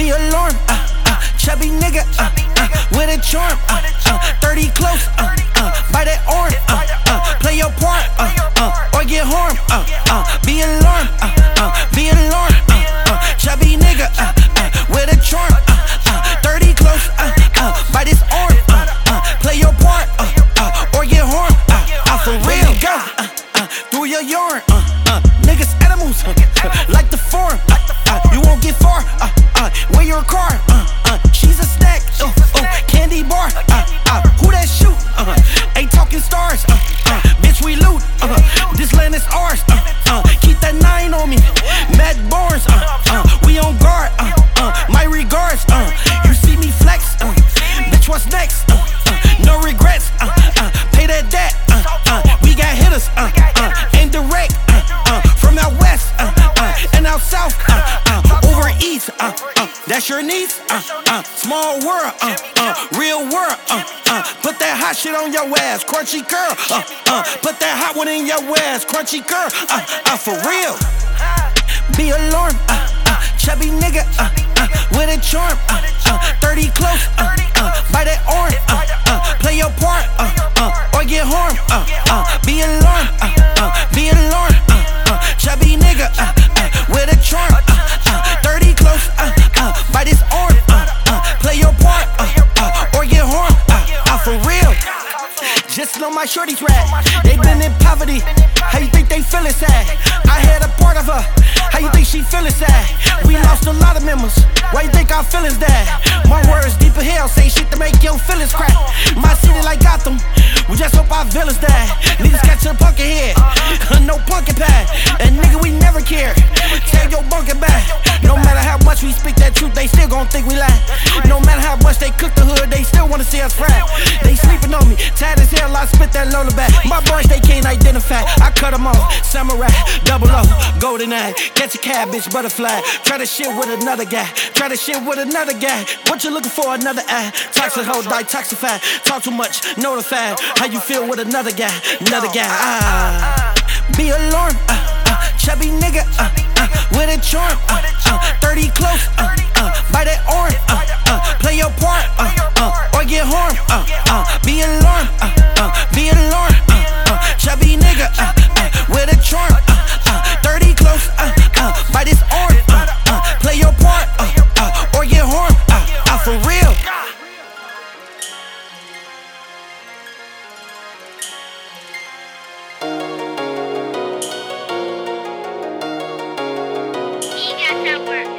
Be alarmed, chubby nigga, with a charm, 30 close, by that arm, play your part, or get harmed, be alarmed, chubby nigga, with a charm, 30 close, by this arm, play your part, or get harmed, for real, go, through your yarn, niggas animals, like the farm, you won't get far, where your car, she's a snack, candy bar, who that shoot, ain't talking stars, bitch we loot, this land is ours, keep that 9 on me, Matt Barnes, we on guard, my regards, you see me flex, bitch what's next, no regrets, pay that debt, we got hitters, ain't direct, from out west, and out south, over east, that's your niece, small world, real world, put that hot shit on your ass, crunchy girl, put that hot one in your ass, crunchy girl, for real. Be alarmed, chubby nigga, with a charm, 30 close, by that arm, play your part, or get harmed, be alarmed, chubby nigga, with a charm, 30 close, by this arm, play your part, or get harmed, for real. Just know my shorties rap, they been in poverty. How you think they feel it sad? I had a part of her. How you think she feelin' sad? We lost a lot of members. Why you think our feelings died? My words deep in hell, say shit to make your feelings crack. My city like Gotham, we just hope our villains die. Niggas catch a pumpkin head, no pumpkin pie. And nigga, we never care. Tell your bunkin' back. No matter how much we speak that truth, they still gon' think we lie. No matter how much they cook the hood, they still wanna see us fry. They sleeping on me, tired as hell, I spit that lullaby. My boys, they can't identify, I cut them off. Samurai, double O, golden eye. Catch a cab, bitch, butterfly. Try to shit with another guy. Try to shit with another guy. What you looking for? Another eye. Toxic hoe, detoxify. Talk too much, notified. How you feel with another guy? Another guy. Be alarmed, chubby nigga, with a charm, 30 close, by that arm, play your part, or get harmed. Be alarmed, chubby nigga, with a charm, 30 close, by this arm, play your part, or get harmed, for real. He got that work.